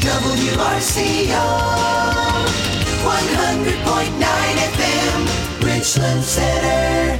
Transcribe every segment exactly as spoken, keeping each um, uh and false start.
W R C O, one hundred point nine F M, Richland Center.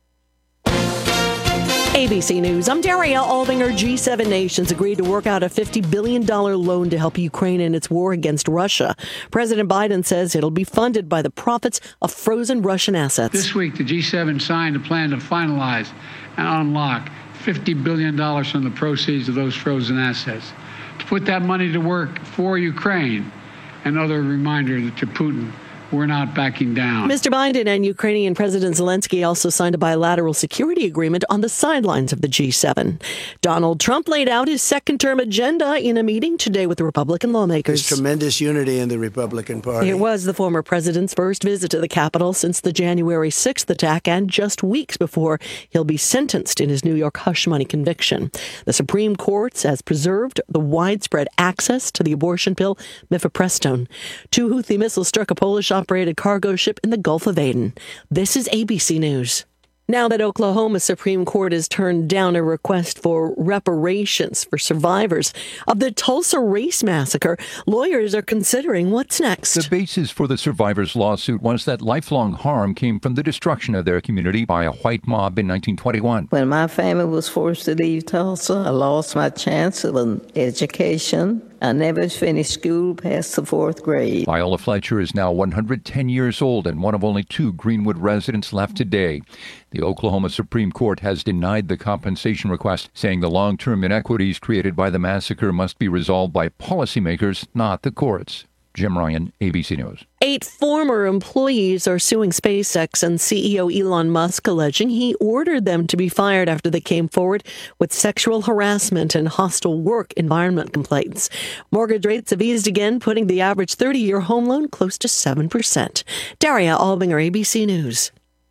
A B C News. I'm Daria Aldinger. G seven nations agreed to work out a fifty billion dollars loan to help Ukraine in its war against Russia. President Biden says it'll be funded by the profits of frozen Russian assets. This week, the G seven signed a plan to finalize and unlock fifty billion dollars from the proceeds of those frozen assets to put that money to work for Ukraine. Another reminder to Putin, we're not backing down. Mister Biden and Ukrainian President Zelensky also signed a bilateral security agreement on the sidelines of the G seven. Donald Trump laid out his second-term agenda in a meeting today with the Republican lawmakers. There's tremendous unity in the Republican Party. It was the former president's first visit to the Capitol since the January sixth attack and just weeks before he'll be sentenced in his New York hush money conviction. The Supreme Court has preserved the widespread access to the abortion pill mifepristone. Two Houthi missiles struck a Polish operated cargo ship in the Gulf of Aden. This is A B C News. Now that Oklahoma Supreme Court has turned down a request for reparations for survivors of the Tulsa Race Massacre, lawyers are considering what's next. The basis for the survivors' lawsuit was that lifelong harm came from the destruction of their community by a white mob in nineteen twenty-one. When my family was forced to leave Tulsa, I lost my chance of an education. I never finished school past the fourth grade. Viola Fletcher is now one hundred ten years old and one of only two Greenwood residents left today. The Oklahoma Supreme Court has denied the compensation request, saying the long-term inequities created by the massacre must be resolved by policymakers, not the courts. Jim Ryan, A B C News. Eight former employees are suing SpaceX and C E O Elon Musk, alleging he ordered them to be fired after they came forward with sexual harassment and hostile work environment complaints. Mortgage rates have eased again, putting the average thirty-year home loan close to seven percent. Daria Albinger, A B C News.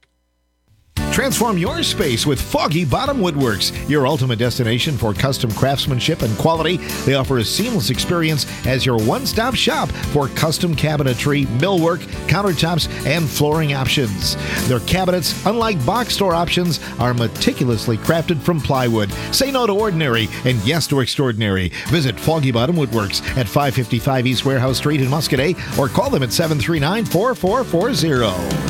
Transform your space with Foggy Bottom Woodworks, your ultimate destination for custom craftsmanship and quality. They offer a seamless experience as your one-stop shop for custom cabinetry, millwork, countertops, and flooring options. Their cabinets, unlike box store options, are meticulously crafted from plywood. Say no to ordinary and yes to extraordinary. Visit Foggy Bottom Woodworks at five fifty-five East Warehouse Street in Muscoda or call them at seven three nine, four four four zero.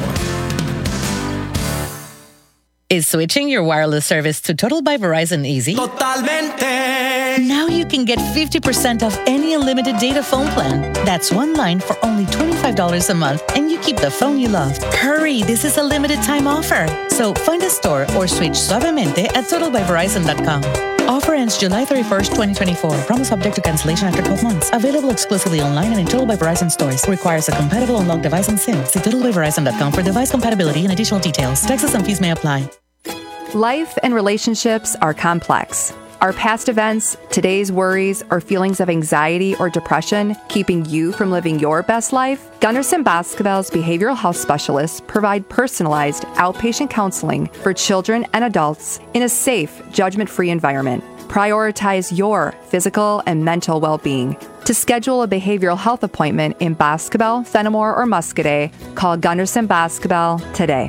Is switching your wireless service to Total by Verizon easy? Totalmente. Now you can get fifty percent off any unlimited data phone plan. That's one line for only twenty-five dollars a month, and you keep the phone you love. Hurry, this is a limited time offer. So find a store or switch suavemente at total by verizon dot com. Offer ends July thirty-first, twenty twenty-four. Promo subject to cancellation after twelve months. Available exclusively online and in Total by Verizon stores. Requires a compatible unlocked device and SIM. See total by verizon dot com for device compatibility and additional details. Taxes and fees may apply. Life and relationships are complex. Are past events, today's worries, or feelings of anxiety or depression keeping you from living your best life? Gunderson Baskerville's behavioral health specialists provide personalized outpatient counseling for children and adults in a safe, judgment-free environment. Prioritize your physical and mental well-being. To schedule a behavioral health appointment in Baskerville, Fenimore, or Muscoda, call Gunderson Baskerville today.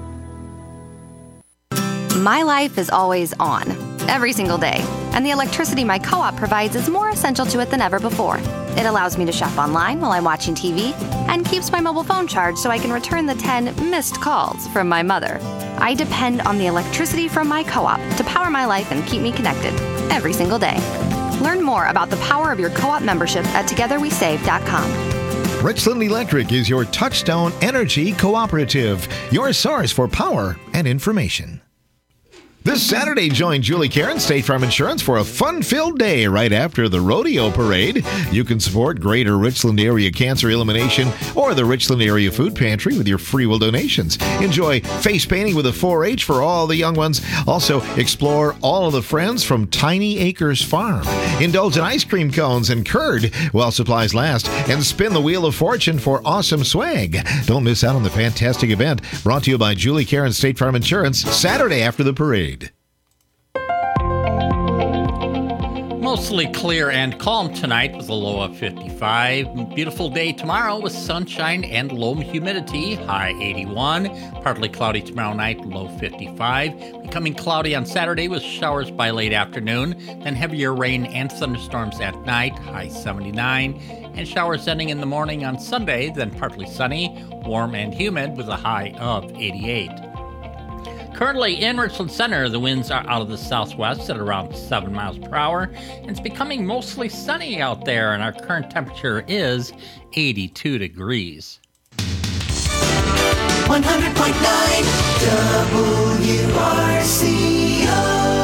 My life is always on, every single day, and the electricity my co-op provides is more essential to it than ever before. It allows me to shop online while I'm watching T V and keeps my mobile phone charged so I can return the ten missed calls from my mother. I depend on the electricity from my co-op to power my life and keep me connected every single day. Learn more about the power of your co-op membership at together we save dot com. Richland Electric is your touchstone energy cooperative, your source for power and information. This Saturday, join Julie Karen, State Farm Insurance, for a fun-filled day right after the rodeo parade. You can support Greater Richland Area Cancer Elimination or the Richland Area Food Pantry with your free will donations. Enjoy face painting with a four H for all the young ones. Also, explore all of the friends from Tiny Acres Farm. Indulge in ice cream cones and curd while supplies last, and spin the Wheel of Fortune for awesome swag. Don't miss out on the fantastic event brought to you by Julie Karen, State Farm Insurance, Saturday after the parade. Mostly clear and calm tonight with a low of fifty-five. Beautiful day tomorrow with sunshine and low humidity, high eighty-one. Partly cloudy tomorrow night, low fifty-five. Becoming cloudy on Saturday with showers by late afternoon. Then heavier rain and thunderstorms at night, high seventy-nine. And showers ending in the morning on Sunday, then partly sunny, warm and humid with a high of eighty-eight. Currently in Richland Center, the winds are out of the southwest at around seven miles per hour. And it's becoming mostly sunny out there, and our current temperature is eighty-two degrees. one hundred point nine W R C O.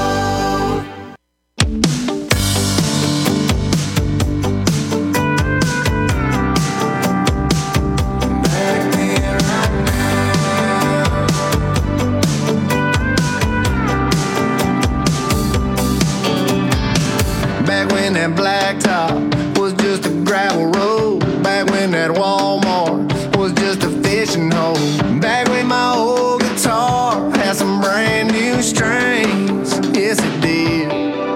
When that blacktop was just a gravel road, back when that Walmart was just a fishing hole, back when my old guitar had some brand new strings, yes it did.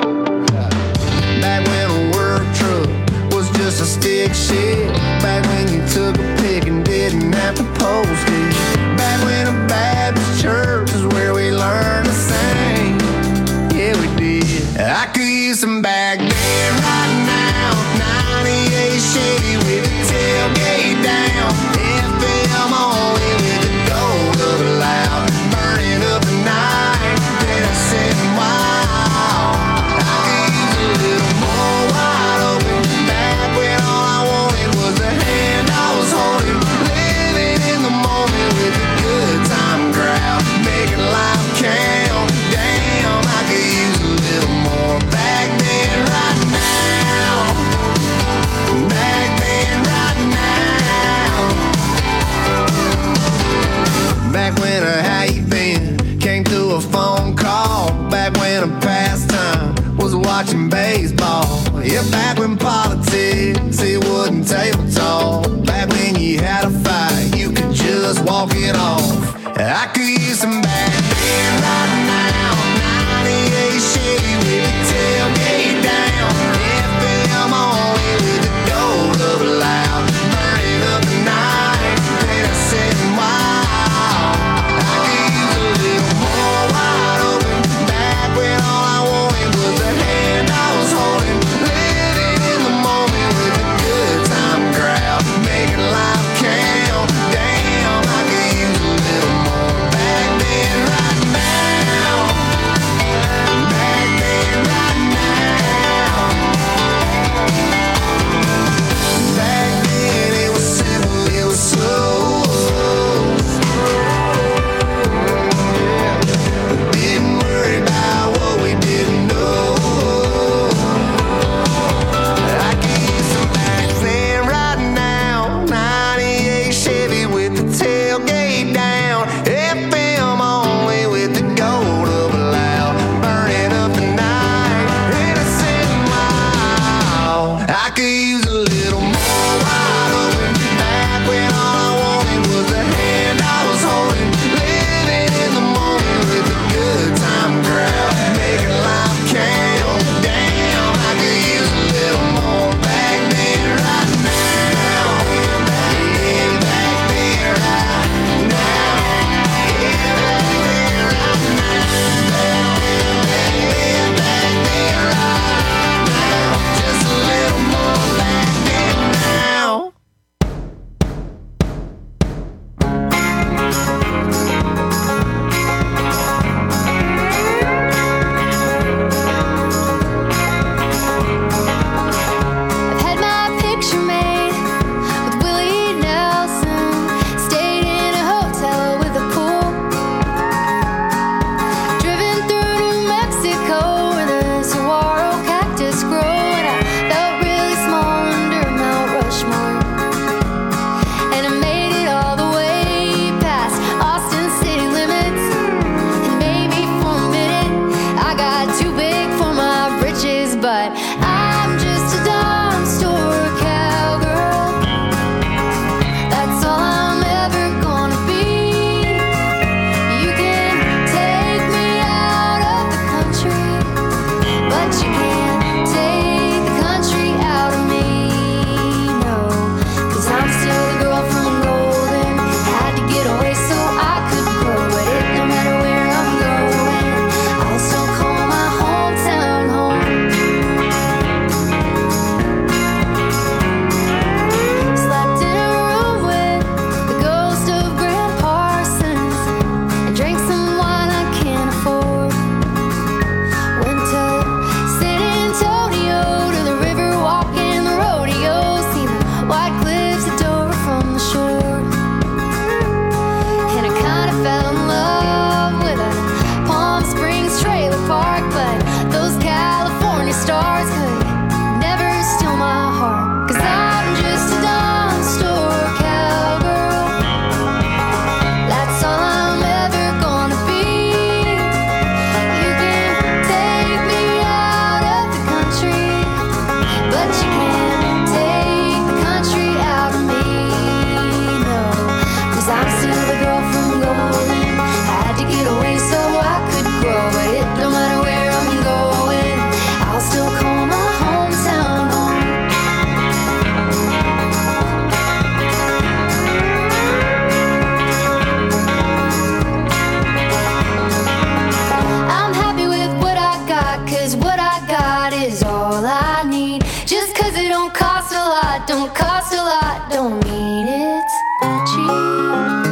Back when a work truck was just a stick shift, back when you took a pick and didn't have to post it, back when a Baptist church is where we learned to sing, yeah we did. I could use some back then. Right now, ninety-eight Chevy with the tailgate down, F M only with the gold of a loud, burning up the night, then I said wow, I could use a little more wide open, back when all I wanted was the hand I was holding, living in the moment with a good time crowd, making life count, damn, I could use a little more back then, right now. Back then, right now. Back when a how you been came through a phone call. Back when a pastime was watching baseball. Yeah, back when politics it wasn't table talk. Back when you had a fight, you could just walk it off. I could use some back then, right now. ninety-eight Chevy with the tailgate down, F M only with the gold of a loud, burning up the night, then I said wow, I could use a little more wide open, back when all I wanted was the hand I was holding, living in the moment with a good time crowd, making life count, damn, I could use a little more back then, right now, back then, right now. Back then it was simple, it was slow. Didn't worry about what we didn't know. I could use some back then, right now. ninety-eight Chevy with the tailgate down, F M only with the gold of a loud, burning up the night, innocent mile. I could use a little more wide open, back when all I wanted was the hand I was holding, living in the moment with a good time crowd, making life count, damn, I could use a little more back then, right now, back then, back then, right now, yeah, back then, right now, back then, back then, back then, right now, just a little more back then, don't cost a lot, don't cost a lot, don't mean it's cheap.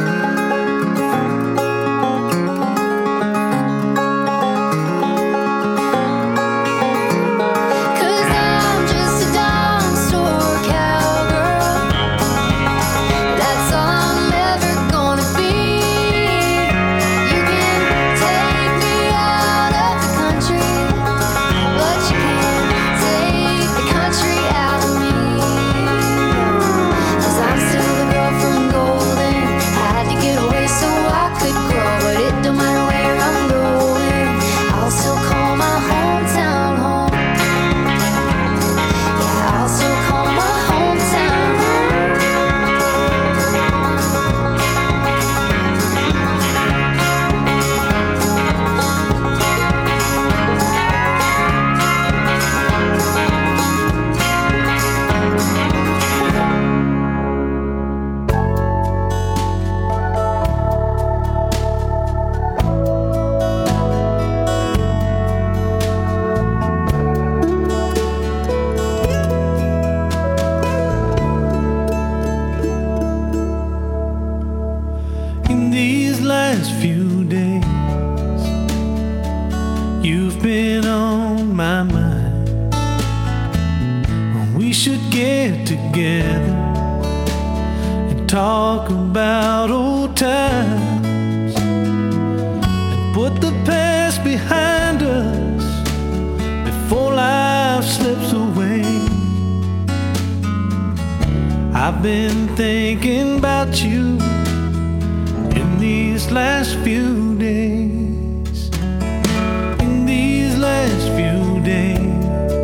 I've been thinking about you in these last few days. In these last few days,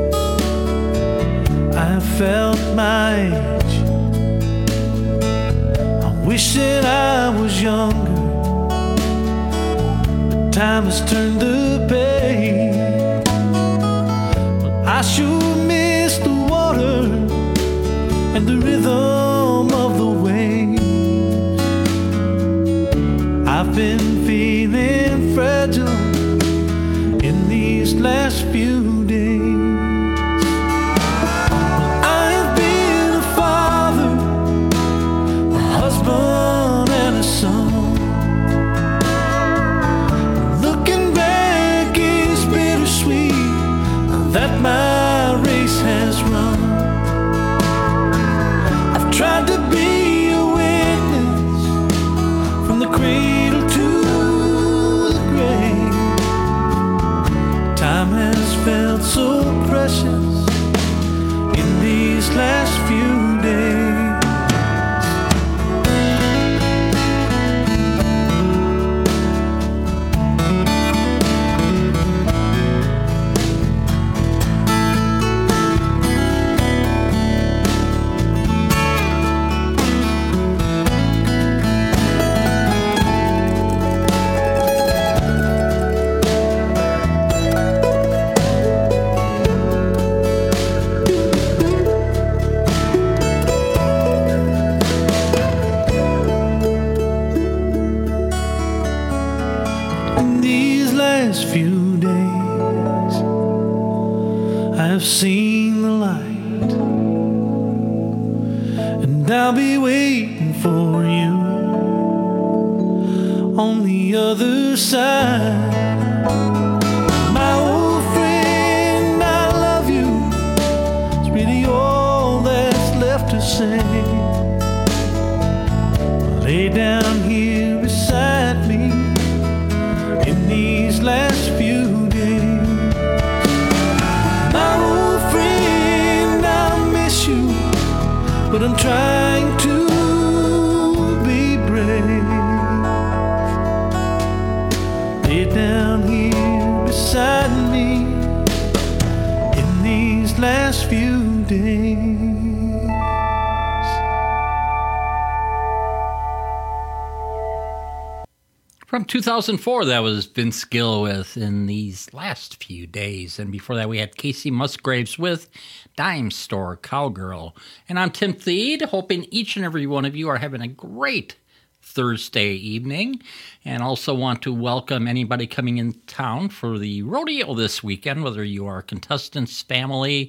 I have felt my age. I wish that I was younger, but time has turned the page. But I sure miss the water and the rhythm of the waves. I've been feeling fragile in these last few days. I have been a father, a husband and a son. Looking back, it's bittersweet that my race has run. Tried to be a witness from the cradle to the grave. Time has felt so precious in these last few days. Few days I have seen the light, and I'll be waiting for you on the other side. My old friend, I love you. It's really all that's left to say. Lay down here beside me in these last few days. My old friend, I miss you, but I'm trying to be brave. Lay down here beside me in these last few days. From two thousand four, that was Vince Gill with In These Last Few Days. And before that, we had Casey Musgraves with Dime Store Cowgirl. And I'm Tim Thede, hoping each and every one of you are having a great Thursday evening. And also want to welcome anybody coming in town for the rodeo this weekend, whether you are contestants, family,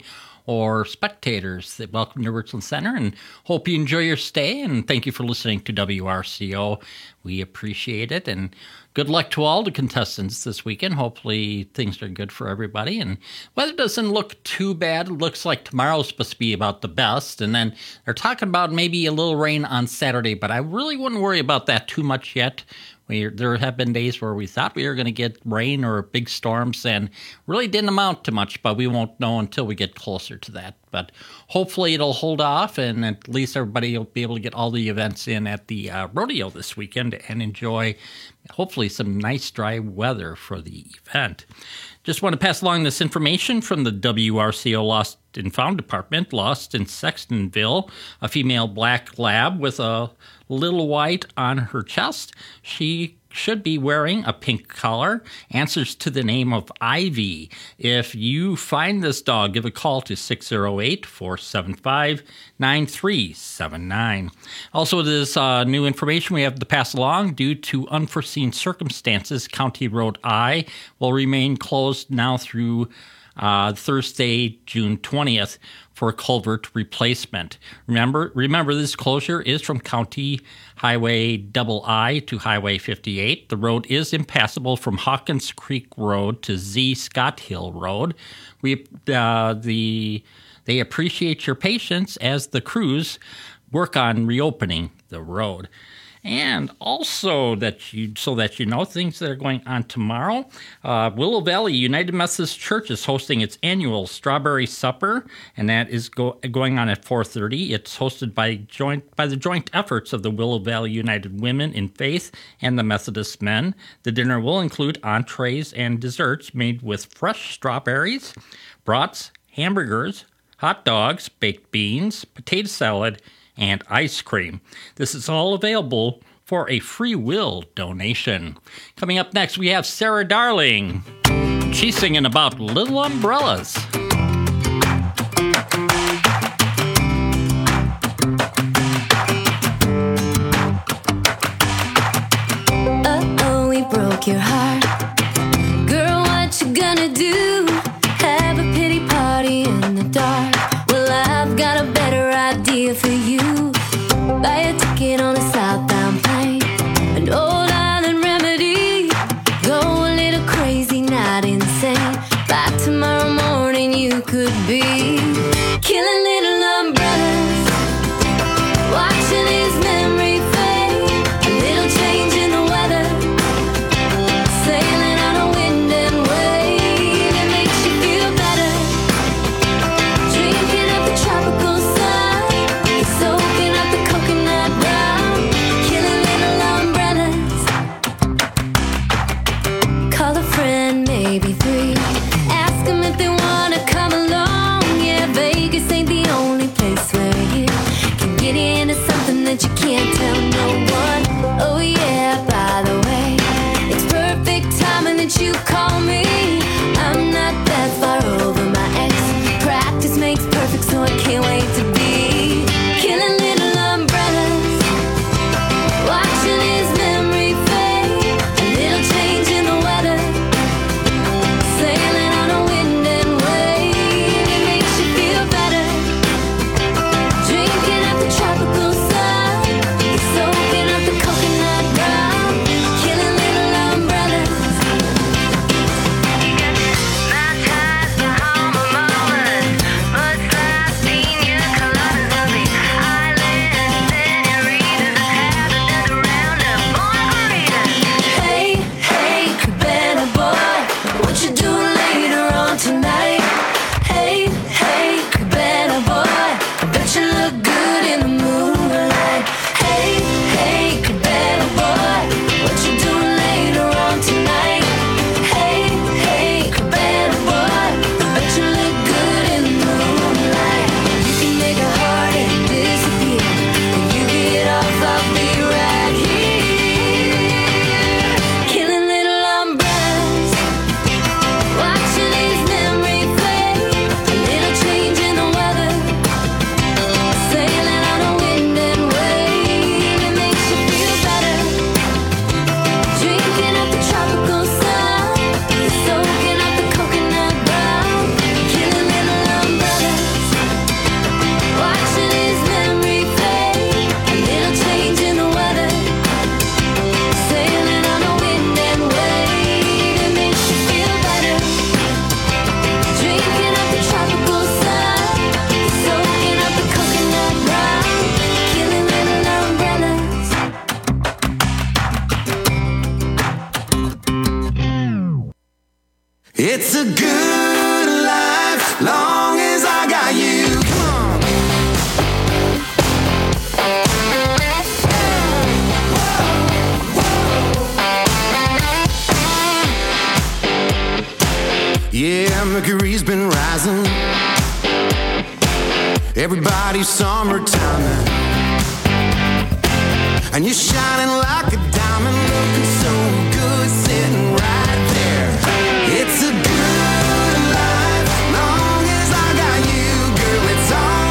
or spectators. Welcome to Richland Center, and hope you enjoy your stay, and thank you for listening to W R C O. We appreciate it, and good luck to all the contestants this weekend. Hopefully things are good for everybody, and weather doesn't look too bad. It looks like tomorrow's supposed to be about the best, and then they're talking about maybe a little rain on Saturday, but I really wouldn't worry about that too much yet. We, there have been days where we thought we were going to get rain or big storms and really didn't amount to much, but we won't know until we get closer to that. But hopefully it'll hold off, and at least everybody will be able to get all the events in at the uh, rodeo this weekend and enjoy hopefully some nice dry weather for the event. Just want to pass along this information from the W R C O Lost and Found Department. Lost in Sextonville, a female black lab with a little white on her chest. She should be wearing a pink collar. Answers to the name of Ivy. If you find this dog, give a call to six oh eight, four seven five, nine three seven nine. Also, this uh, new information we have to pass along. Due to unforeseen circumstances, County Road I will remain closed now through uh, Thursday, June twentieth. For culvert replacement. Remember, remember this closure is from County Highway Double I to Highway fifty-eight. The road is impassable from Hawkins Creek Road to Z Scott Hill Road. We uh, the they appreciate your patience as the crews work on reopening the road. And also, that you so that you know things that are going on tomorrow, uh, Willow Valley United Methodist Church is hosting its annual Strawberry Supper, and that is go, going on at four thirty. It's hosted by joint by the joint efforts of the Willow Valley United Women in Faith and the Methodist Men. The dinner will include entrees and desserts made with fresh strawberries, brats, hamburgers, hot dogs, baked beans, potato salad, and ice cream. This is all available for a free will donation. Coming up next, we have Sarah Darling. She's singing about little umbrellas. Uh-oh, we broke your heart. Girl, what you gonna do? Have a pity party in the dark? Well, I've got a better idea for you. Buy a ticket on a southbound plane, an Old Island remedy. Go a little crazy, not insane. By tomorrow morning you could be killing little umbrellas, watching his memory fade. A little change in the weather, It's a good life, long as I got you. Come on. Yeah, Mercury's been rising. Everybody's summertime, and you're shining like a diamond, looking so good, sitting right there. It's a good life, long as I got you, girl. It's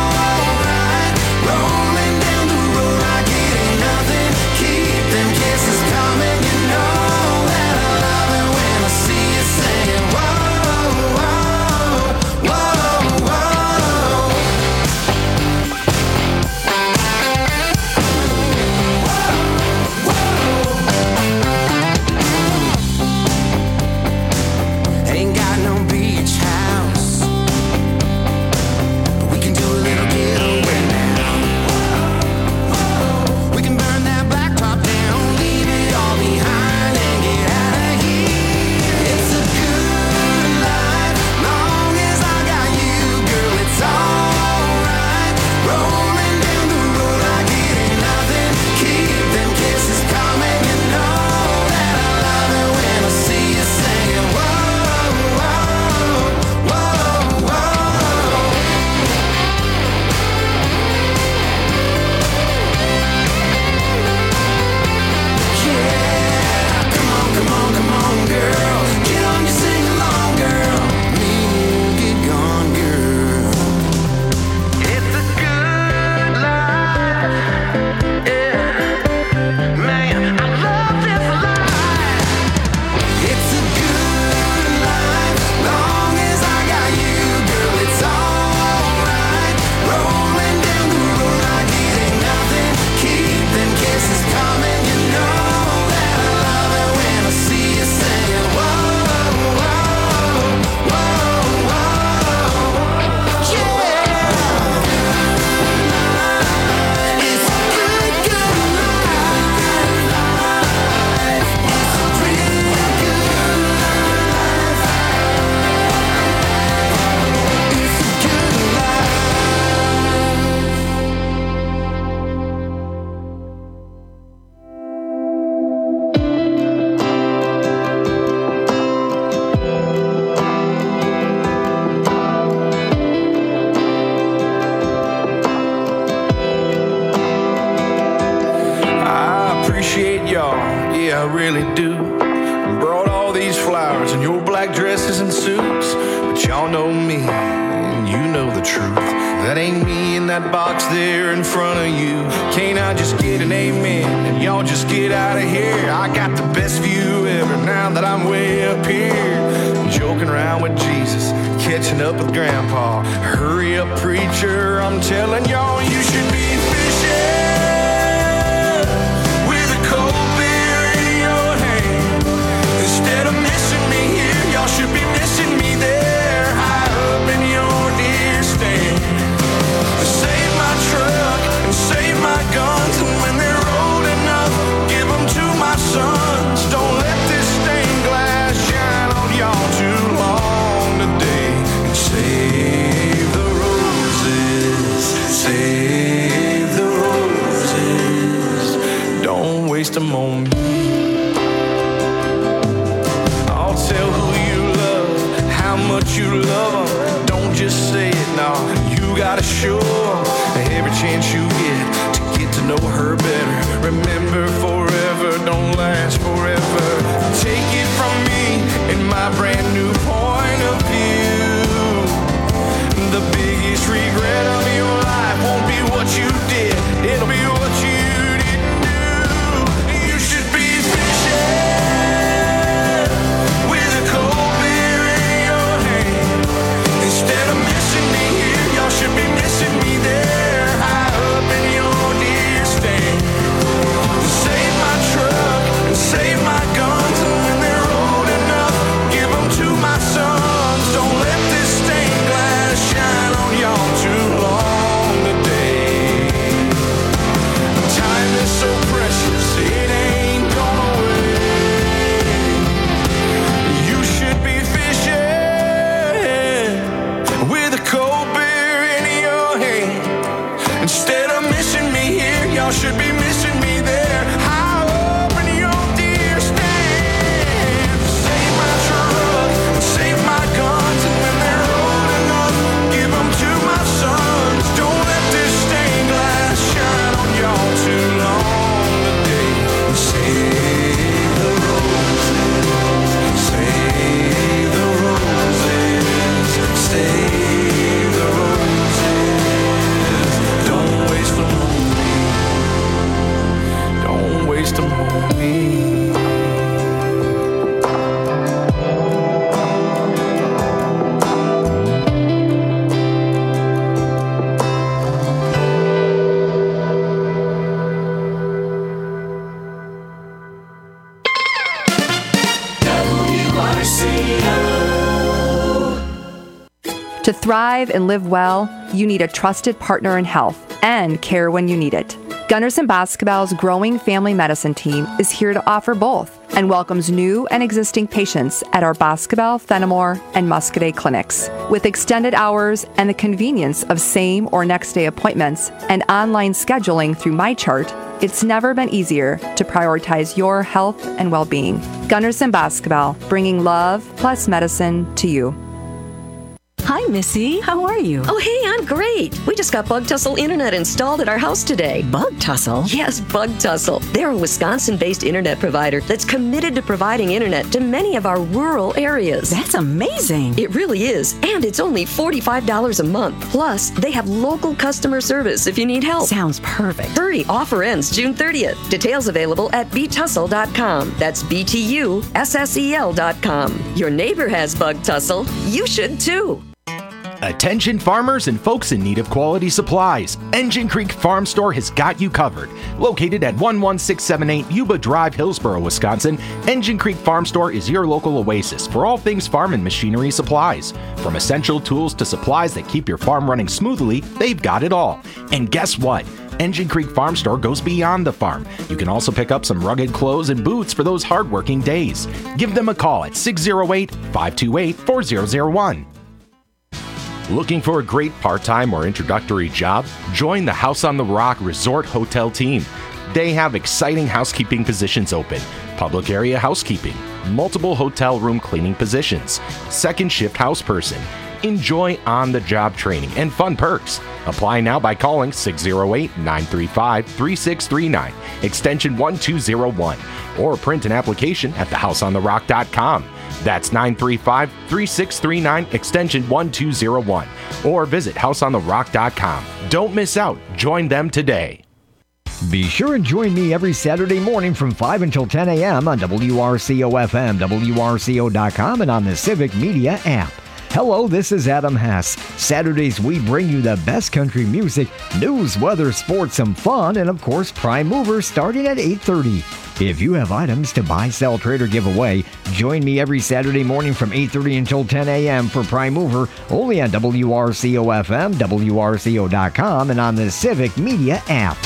alright. Rolling down the road like it ain't nothing. Keep them kisses coming. You know that I love it when I see you saying whoa, whoa, whoa, whoa. Sons, don't let this stained glass shine on y'all too long. Instead of missing me here, y'all should be missing me there. High up in your dear stand. Save my truck, save my guns, and when they're old enough, give them to my sons. Don't let this stained glass shine on y'all too long today. Save the roses, save the roses, save the roses. Don't waste them on me. Don't waste them on me. To thrive and live well, you need a trusted partner in health and care when you need it. Gunderson Boscobel's growing family medicine team is here to offer both and welcomes new and existing patients at our Boscobel, Fenimore, and Muscadet clinics. With extended hours and the convenience of same or next day appointments and online scheduling through MyChart, it's never been easier to prioritize your health and well-being. Gunderson Boscobel, bringing love plus medicine to you. Hi, Missy. How are you? Oh, hey, I'm great. We just got Bug Tussle Internet installed at our house today. Bug Tussle? Yes, Bug Tussle. They're a Wisconsin-based internet provider that's committed to providing internet to many of our rural areas. That's amazing. It really is. And it's only forty-five dollars a month. Plus, they have local customer service if you need help. Sounds perfect. Hurry, offer ends June thirtieth. Details available at b tussle dot com. That's B T U S S E L dot com. Your neighbor has Bug Tussle. You should too. Attention farmers and folks in need of quality supplies. Engine Creek Farm Store has got you covered. Located at one one six seven eight Yuba Drive, Hillsboro, Wisconsin, Engine Creek Farm Store is your local oasis for all things farm and machinery supplies. From essential tools to supplies that keep your farm running smoothly, they've got it all. And guess what? Engine Creek Farm Store goes beyond the farm. You can also pick up some rugged clothes and boots for those hardworking days. Give them a call at six oh eight, five two eight, four oh oh one. Looking for a great part-time or introductory job? Join the House on the Rock Resort Hotel team. They have exciting housekeeping positions open, public area housekeeping, multiple hotel room cleaning positions, second shift house person. Enjoy on-the-job training and fun perks. Apply now by calling six oh eight, nine three five, three six three nine, extension one two oh one, or print an application at the house on the rock dot com. That's nine three five, three six three nine, extension one two oh one, or visit house on the rock dot com. Don't miss out. Join them today. Be sure and join me every Saturday morning from five until ten a.m. on W R C O F M, W R C O dot com, and on the Civic Media app. Hello, this is Adam Hess. Saturdays, we bring you the best country music, news, weather, sports, some fun, and of course, Prime Mover starting at eight thirty. If you have items to buy, sell, trade, or give away, join me every Saturday morning from eight thirty until ten a.m. for Prime Mover, only on W R C O F M, W R C O dot com, and on the Civic Media app.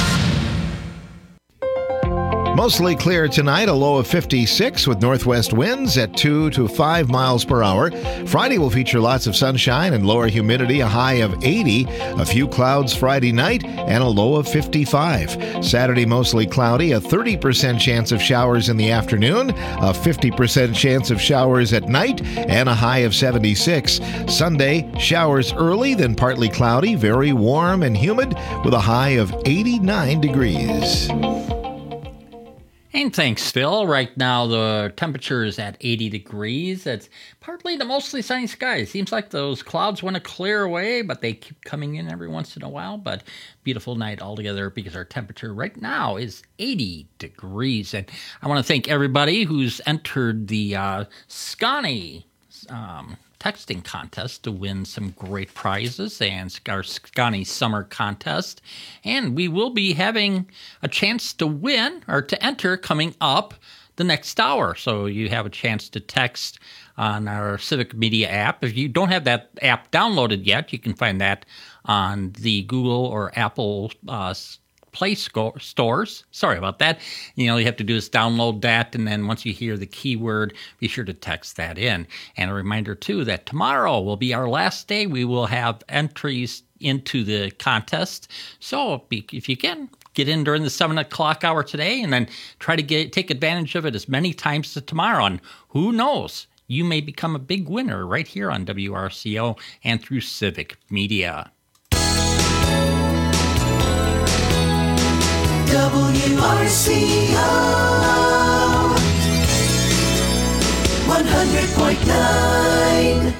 Mostly clear tonight, a low of fifty-six with northwest winds at two to five miles per hour. Friday will feature lots of sunshine and lower humidity, a high of eighty. A few clouds Friday night and a low of fifty-five. Saturday, mostly cloudy, a thirty percent chance of showers in the afternoon, a fifty percent chance of showers at night, and a high of seventy-six. Sunday, showers early, then partly cloudy, very warm and humid with a high of eighty-nine degrees. And thanks, Phil. Right now, the temperature is at eighty degrees. It's partly to mostly sunny skies. Seems like those clouds want to clear away, but they keep coming in every once in a while. But beautiful night altogether because our temperature right now is eighty degrees. And I want to thank everybody who's entered the uh, Scani um, texting contest to win some great prizes and our Scani Summer Contest. And we will be having a chance to win or to enter coming up the next hour. So you have a chance to text on our Civic Media app. If you don't have that app downloaded yet, you can find that on the Google or Apple uh, Play sco- stores. Sorry about that. You know, you have to do is download that, and then once you hear the keyword, be sure to text that in. And a reminder, too, that tomorrow will be our last day. We will have entries into the contest. So if you can, get in during the seven o'clock hour today, and then try to get take advantage of it as many times as tomorrow. And who knows, you may become a big winner right here on W R C O and through Civic Media. W R C O one hundred point nine.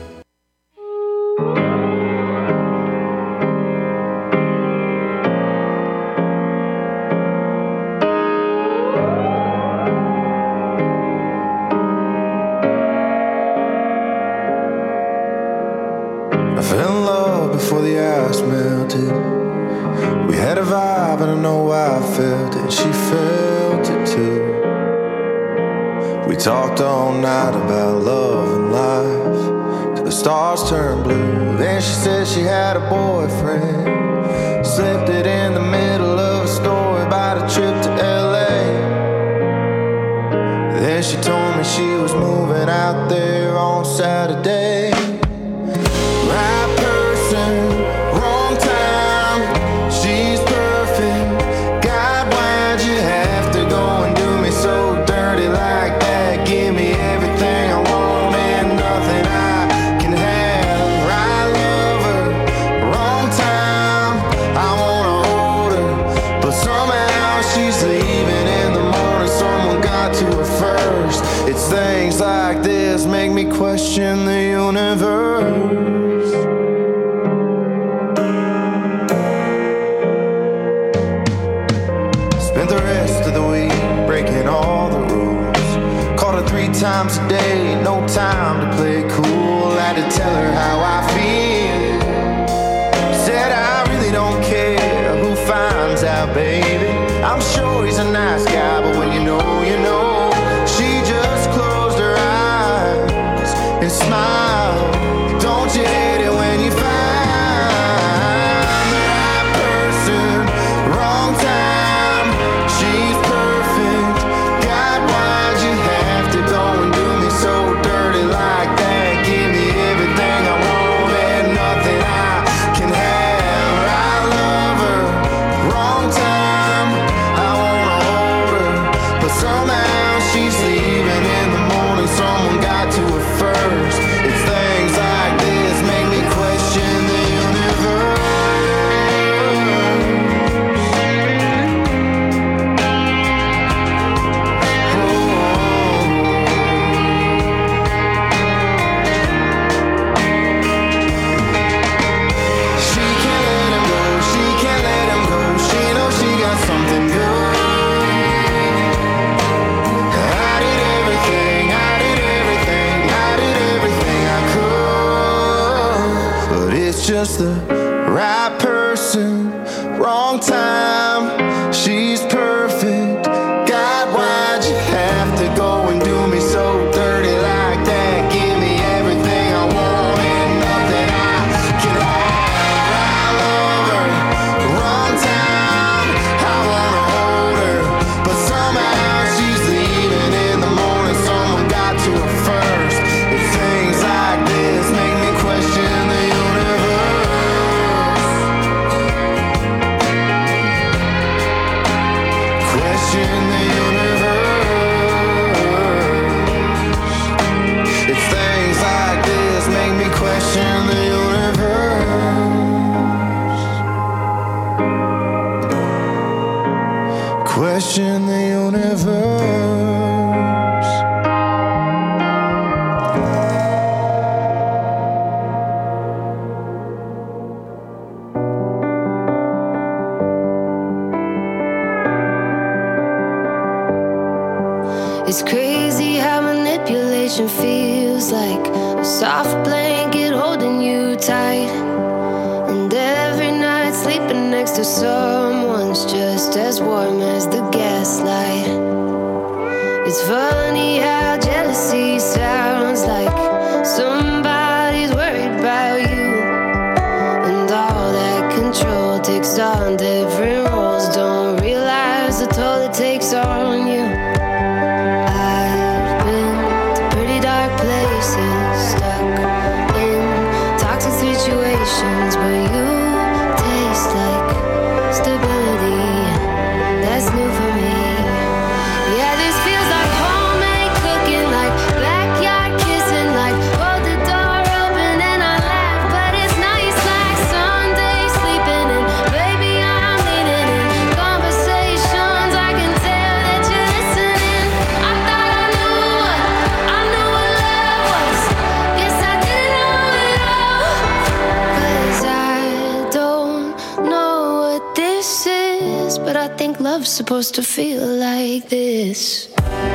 I fell in love before the ice melted. We had a vibe and I know I felt it. She felt it too. We talked all night about love and life till the stars turned blue. Then she said she had a boyfriend, slipped it in the middle of a story about a trip to L A. Then she told me she was moving out there on Saturday. Right person, wrong time. She's perfect. God, why'd you have to go and do me so dirty like that? Give me everything I want and nothing I can have. Right lover, wrong time. I wanna hold her, but somehow she's leaving in the morning. Someone got to her first. It's things like this make me question the universe. Spent the rest of the week breaking all the rules. Called her three times a day, no time to play cool. Had to tell her how I feel. Said I really don't care who finds out, baby. I'm sure he's a nice guy, but when you know, you know. She just closed her eyes and smiled. Don't you hate it when you find the right person, wrong time? She's perfect. God, why'd you have to go and do me so dirty like that? Give me everything I want and nothing I can have. Right lover, wrong time. I wanna hold her, but somehow she's leaving in the morning. Someone got to her first. It's things like this make me question the universe. She can't let him go, she can't let him go. She knows she got something good. I did everything, I did everything, I did everything I could. But it's just the right person, wrong time. She's perfect. God, why'd you have to go and do me so dirty like that? Give me everything I want and nothing I can have. Right lover, wrong time. I wanna hold her, but somehow she's leaving in the morning. Someone got to her first. It's things like this make me question the universe. Question the universe. It's things like this make me question the universe. Question the universe. It's crazy how manipulation feels like a soft blanket holding you tight. And every night sleeping next to someone's just as warm as the gaslight. It's funny how jealousy sounds like somebody's worried about you. And all that control takes on different roles. Don't this is, but I think love's supposed to feel like this.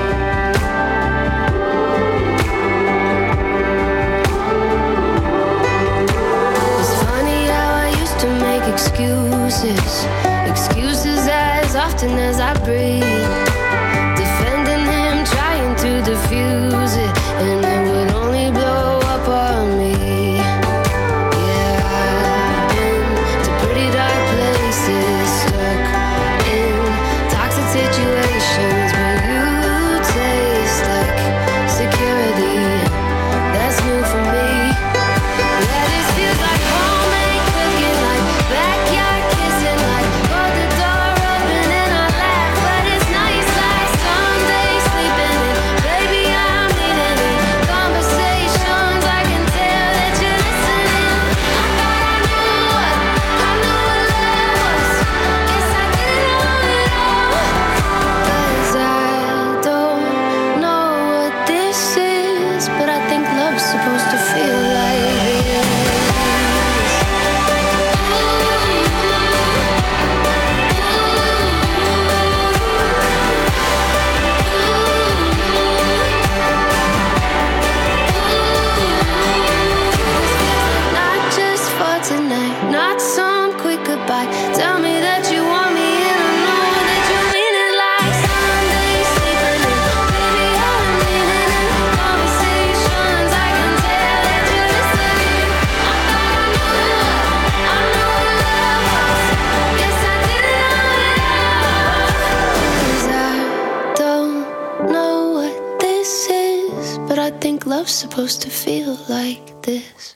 It's funny how I used to make excuses, excuses as often as I breathe, defending him, trying to diffuse it, and it would only blow up on me. Situations where you taste like security, that's new for me. Yeah, this feels like homemade cooking, like backyard kissing, like both the door open and I laugh, but it's nice like Sunday sleeping in. Baby, I'm needing it. Conversations, I can tell that you're listening. I thought I knew what, I knew what love was. Guess I didn't know it all. I don't know what this is, but I think love's supposed to feel like this. Not just for tonight, not some quick goodbye. Tell me that you want me and I know that you mean it like Sunday sleeping in. Baby, I'm meaning it. Conversations, I can tell that you're listening. I thought I knew love, I knew what love was. Guess I didn't know it all. 'Cause I don't know what this is, but I think love's supposed to feel like this.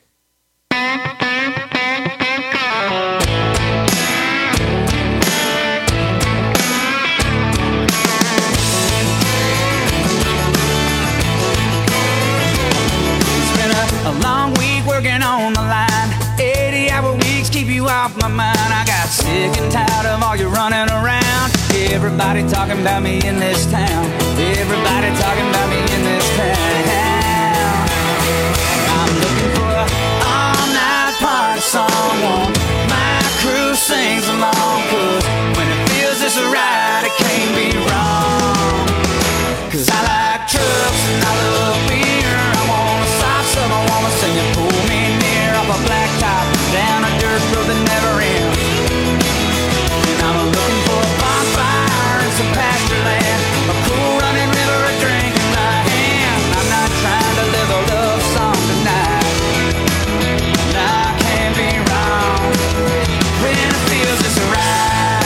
It's been a, a long week working on the line. eighty hour weeks keep you off my mind. I got sick and tired of all you running around. Everybody talking about me in this town. Everybody talking about me in this town. I'm looking for a all-night party song. My crew sings along, 'cause when it feels this right, it can't be wrong. 'Cause I like trucks and I love beer. I wanna stop, so I wanna sing it, pull me near, up a blacktop, down a dirt road that never ends. And I'm looking for a bonfire and some pasture land, a cool running river, a drink in my hand. I'm not trying to live a love song tonight. And I can't be wrong when it feels this right.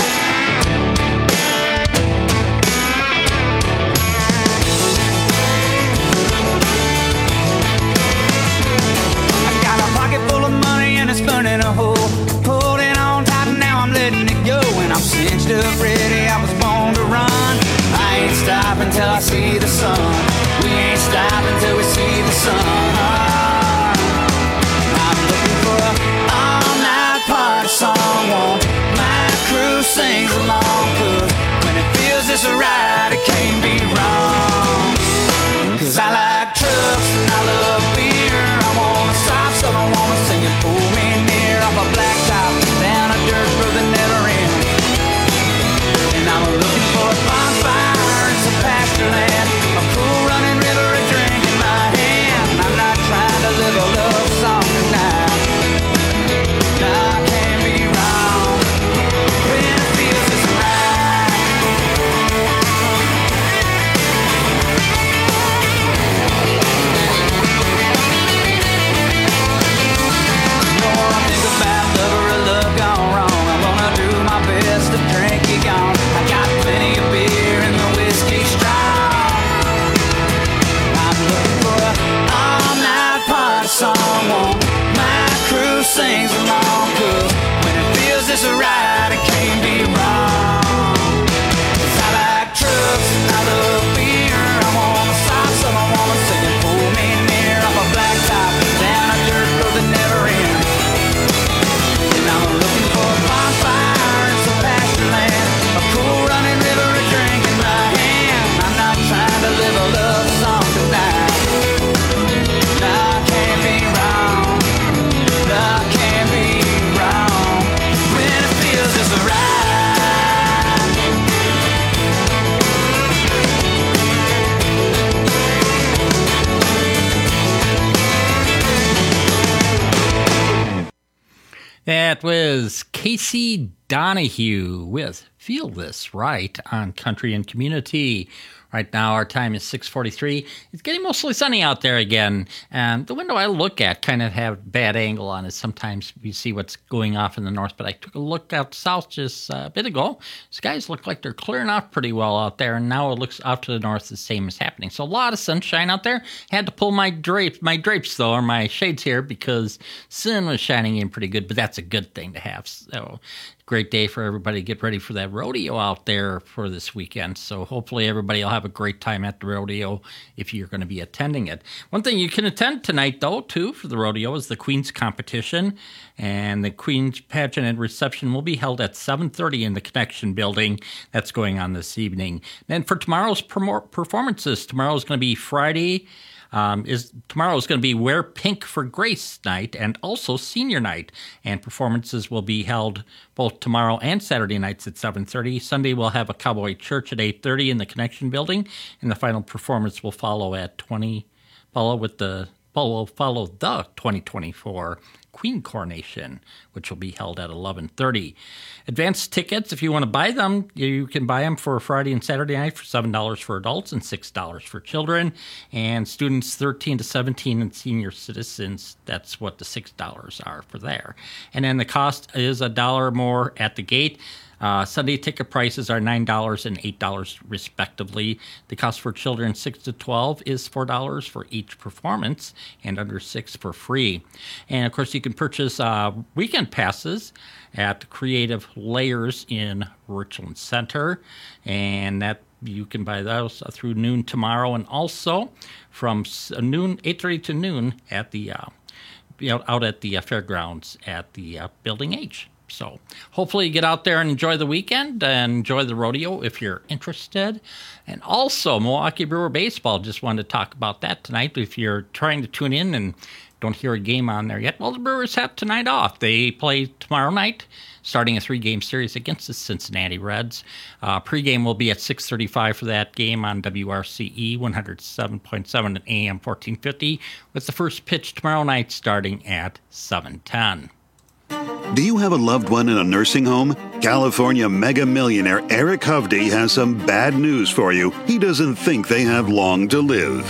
I got a pocket full of money and it's burning a hole. Holding on tight and now I'm letting it go. And I'm cinched up ready, I was born to run. I ain't stopping till I see the sun. We ain't stopping till we see the sun. I'm looking for a all-night party song. Want my crew sings along, 'cause when it feels this right, it can't be wrong. 'Cause I like trucks and I love beer. I wanna stop, so I wanna sing it, pull me near, up a blacktop, down a dirt road that never ends. And I'm looking for a bonfire and some pasture land, a cool running river, a drink in my hand. I'm not trying to live a love song tonight. I can't be wrong when it feels this right. That was Casey Donahue with Feel This Right on Country and Community. Right now, our time is six forty-three. It's getting mostly sunny out there again. And the window I look at kind of have a bad angle on it. Sometimes we see what's going off in the north. But I took a look out south just a bit ago. Skies look like they're clearing off pretty well out there. And now it looks out to the north the same is happening. So a lot of sunshine out there. Had to pull my drapes, my drapes though, or my shades here, because sun was shining in pretty good. But that's a good thing to have. So great day for everybody to get ready for that rodeo out there for this weekend. So hopefully everybody will have a great time at the rodeo if you're going to be attending it. One thing you can attend tonight, though, too, for the rodeo is the Queen's Competition. And the Queen's Pageant and Reception will be held at seven thirty in the Connection Building. That's going on this evening. Then for tomorrow's performances, tomorrow is going to be Friday. Um, is tomorrow is going to be Wear Pink for Grace night and also senior night. And performances will be held both tomorrow and Saturday nights at seven thirty. Sunday we'll have a Cowboy Church at eight thirty in the Connection Building. And the final performance will follow at twenty, follow with the, follow, follow the twenty twenty-four Queen Coronation, which will be held at eleven thirty. Advanced tickets, if you want to buy them, you can buy them for Friday and Saturday night for seven dollars for adults and six dollars for children. And students thirteen to seventeen and senior citizens, that's what the six dollars are for there. And then the cost is a dollar more at the gate. Uh, Sunday ticket prices are nine dollars and eight dollars respectively. The cost for children six to twelve is four dollars for each performance, and under six for free. And of course, you can purchase uh, weekend passes at Creative Layers in Richland Center, and that you can buy those through noon tomorrow, and also from noon eight thirty to noon at the uh, out at the uh, fairgrounds at the uh, Building H. So hopefully you get out there and enjoy the weekend and enjoy the rodeo if you're interested. And also Milwaukee Brewer Baseball, just wanted to talk about that tonight. If you're trying to tune in and don't hear a game on there yet, well, the Brewers have tonight off. They play tomorrow night, starting a three-game series against the Cincinnati Reds. Uh, pregame will be at six thirty-five for that game on W R C E one oh seven point seven and A M fourteen fifty, with the first pitch tomorrow night starting at seven ten. Do you have a loved one in a nursing home? California mega millionaire Eric Hovde has some bad news for you. He doesn't think they have long to live.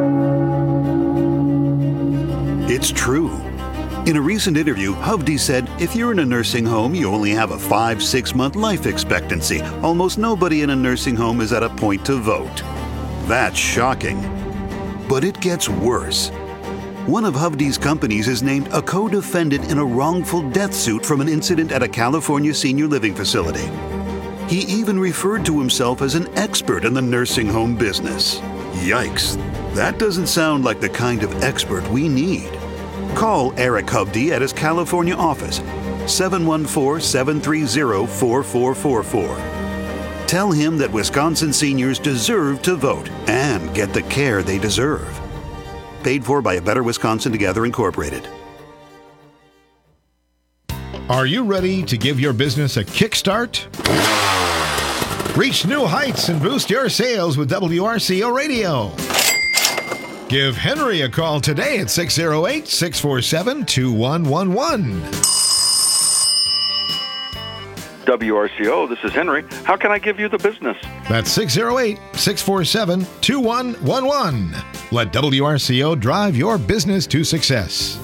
It's true. In a recent interview, Hovde said, if you're in a nursing home, you only have a five, six month life expectancy. Almost nobody in a nursing home is at a point to vote. That's shocking. But it gets worse. One of Hovde's companies is named a co-defendant in a wrongful death suit from an incident at a California senior living facility. He even referred to himself as an expert in the nursing home business. Yikes. That doesn't sound like the kind of expert we need. Call Eric Hovde at his California office, seven one four, seven three zero, four four four four. Tell him that Wisconsin seniors deserve to vote and get the care they deserve. Paid for by A Better Wisconsin Together Incorporated. Are you ready to give your business a kickstart? Reach new heights and boost your sales with W R C O Radio. Give Henry a call today at six oh eight, six four seven, two one one one. W R C O, this is Henry. How can I give you the business? That's six oh eight, six four seven, two one one one. Let W R C O drive your business to success.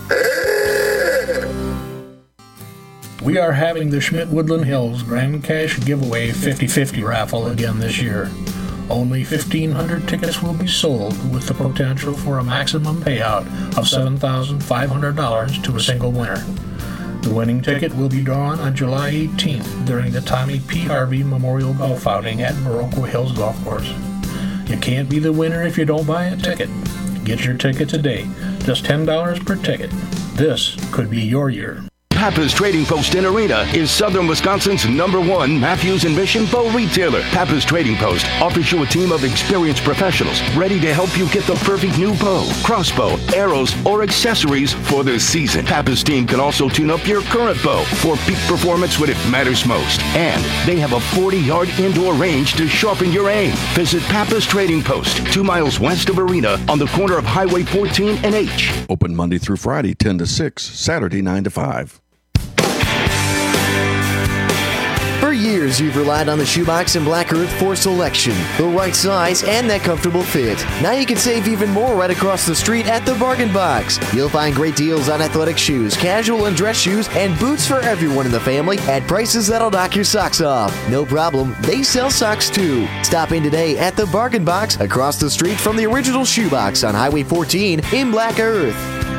We are having the Schmidt Woodland Hills Grand Cash Giveaway fifty-fifty raffle again this year. Only fifteen hundred tickets will be sold, with the potential for a maximum payout of seven thousand five hundred dollars to a single winner. The winning ticket will be drawn on July eighteenth during the Tommy P. Harvey Memorial Golf Outing at Baroque Hills Golf Course. You can't be the winner if you don't buy a ticket. Get your ticket today. Just ten dollars per ticket. This could be your year. Pappas Trading Post in Arena is Southern Wisconsin's number one Matthews and Mission bow retailer. Pappas Trading Post offers you a team of experienced professionals ready to help you get the perfect new bow, crossbow, arrows, or accessories for the season. Pappas team can also tune up your current bow for peak performance when it matters most. And they have a forty-yard indoor range to sharpen your aim. Visit Pappas Trading Post, two miles west of Arena on the corner of Highway fourteen and H. Open Monday through Friday, ten to six, Saturday, nine to five. years, you've relied on the Shoebox and Black Earth for selection, the right size, and that comfortable fit. Now you can save even more right across the street at the Bargain Box. You'll find great deals on athletic shoes, casual and dress shoes, and boots for everyone in the family at prices that'll knock your socks off. No problem, they sell socks too. Stop in today at the Bargain Box across the street from the original Shoebox on Highway fourteen in Black Earth.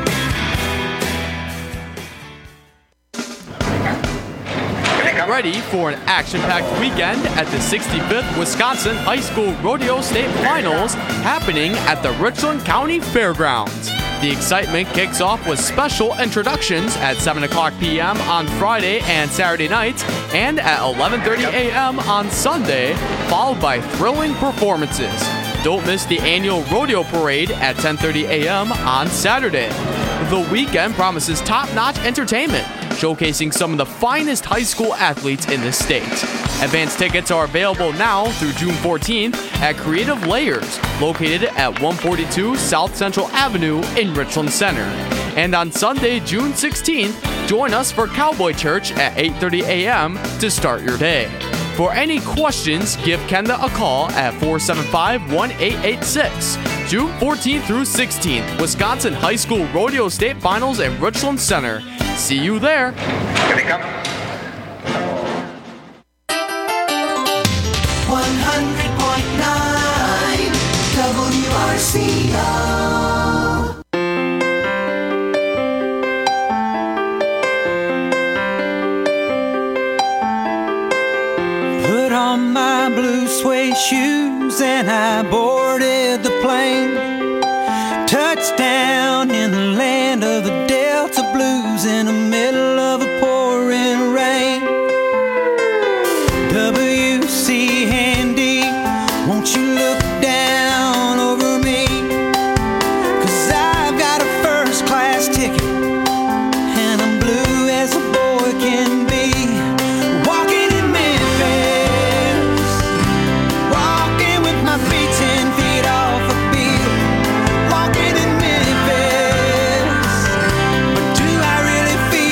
Ready for an action-packed weekend at the sixty-fifth Wisconsin High School Rodeo State Finals happening at the Richland County Fairgrounds. The excitement kicks off with special introductions at seven o'clock p.m. on Friday and Saturday nights and at eleven thirty a.m. on Sunday, followed by thrilling performances. Don't miss the annual rodeo parade at ten thirty a.m. on Saturday. The weekend promises top-notch entertainment, showcasing some of the finest high school athletes in the state. Advance tickets are available now through June fourteenth at Creative Layers, located at one forty-two South Central Avenue in Richland Center. And on Sunday, June sixteenth, join us for Cowboy Church at eight thirty a.m. to start your day. For any questions, give Kenda a call at four seven five, one eight eight six. June fourteenth through sixteenth, Wisconsin High School Rodeo State Finals in Richland Center. See you there. Here they come. one hundred point nine W R C O. Put on my blue suede shoes and I boarded the plane. Touchdown in the land of the Delta Blues in the middle of a pouring rain. W C Handy, won't you look down over me? 'Cause I've got a first class ticket and I'm blue as a boy can be. Walking in Memphis, walking with my feet ten feet off a bill. Walking in Memphis, but do I really feel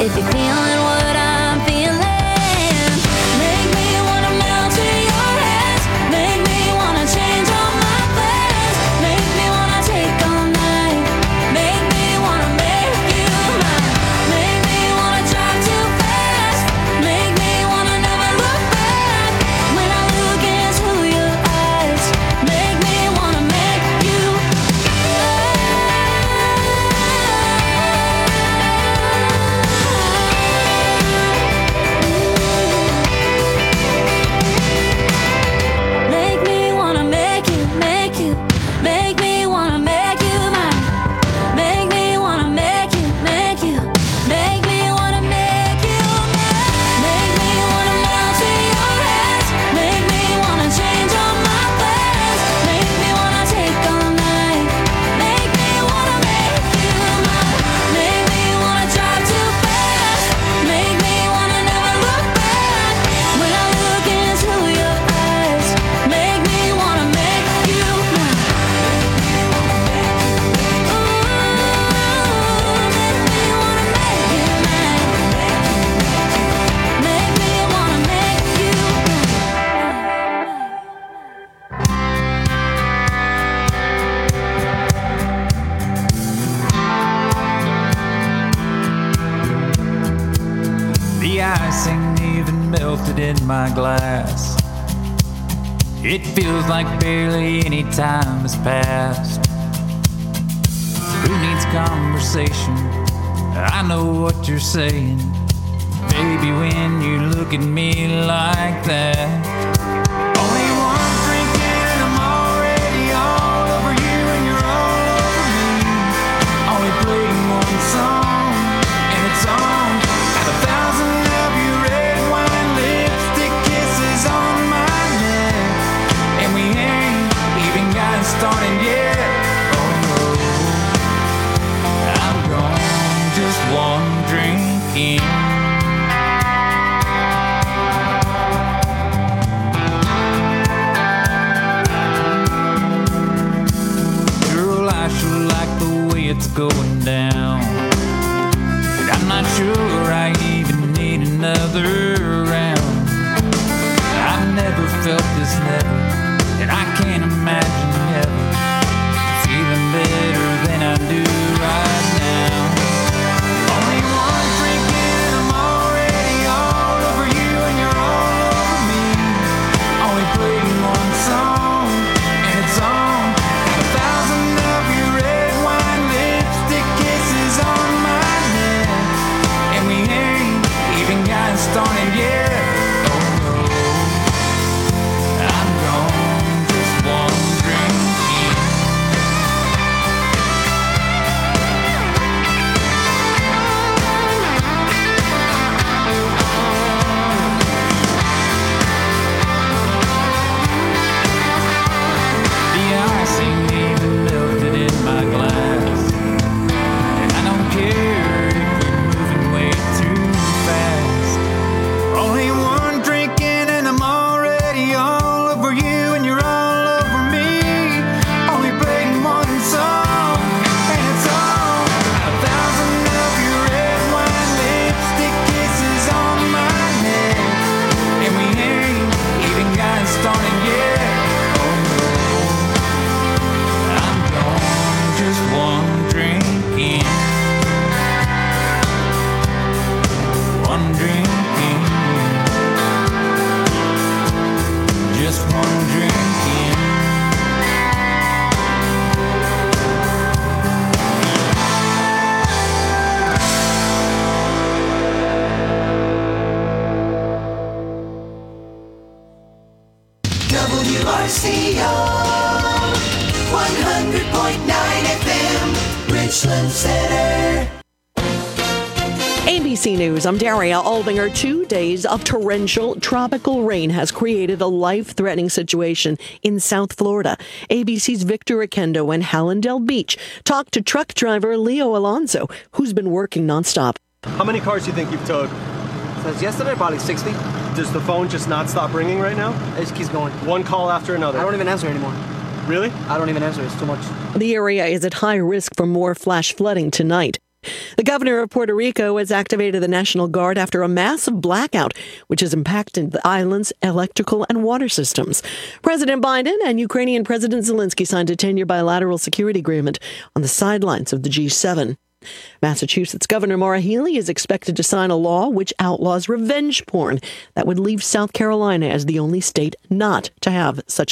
If you're feeling what I'm feeling, make me wanna melt in your hands. Make me wanna change all my plans. Make me wanna take all night. Make me wanna make you mine. Make me wanna drive too fast. Make me wanna never look back. When I look into your eyes, make me wanna make you Make me wanna make you, make you, make me wanna make you mine. Make me wanna make you, make you, make me wanna make you mine. Make me wanna melt in your hands. Make me wanna change all my plans. Make me wanna take all night. Make me wanna make you mine. Make me wanna drive too fast. Make me wanna never look back. When I look into your eyes, make me wanna make you mine. Make me wanna make you The ice ain't even melted in my glass. It feels like barely any time has passed. Who needs conversation? I know what you're saying. Baby, when you look at me like that. Only one drink and I'm already all over you and you're all over me. Only playing one song and it's on. Got a thousand of your red wine lipstick kisses on my neck. And we ain't even got started yet. Oh no, I'm gone just one drink in. Girl, I sure like the way it's going down. But I'm not sure I even need another round. I've never felt this never, and I can't imagine ever feeling better than I do right now. Only one drink and I'm already all over you and you're all over me. Only playing one song and it's on. Got a thousand of your red wine lipstick kisses on my neck. And we ain't even gotten started yet. Oh no, I'm gone just one drink in. The ice ain't even melted in my glass. And I don't care if you're moving way too fast. Only one drink in and I'm already all over you and you're all over me. Only playing one song and it's on. A thousand of your red wine lipstick kisses on my neck. And we ain't even gotten started yet. Oh no, I'm gone just one drink in. One drink in. Just one drink in. W R C O one hundred point nine F M, Richland Center. A B C News, I'm Daria Aldinger. Two days of torrential tropical rain has created a life-threatening situation in South Florida. A B C's Victor Akendo in Hallandale Beach talked to truck driver Leo Alonso, who's been working nonstop. How many cars do you think you've towed? Since yesterday, probably sixty. Does the phone just not stop ringing right now? It just keeps going. One call after another. I don't even answer anymore. Really? I don't even answer. It's too much. The area is at high risk for more flash flooding tonight. The governor of Puerto Rico has activated the National Guard after a massive blackout, which has impacted the island's electrical and water systems. President Biden and Ukrainian President Zelensky signed a ten-year bilateral security agreement on the sidelines of the G seven. Massachusetts Governor Maura Healey is expected to sign a law which outlaws revenge porn that would leave South Carolina as the only state not to have such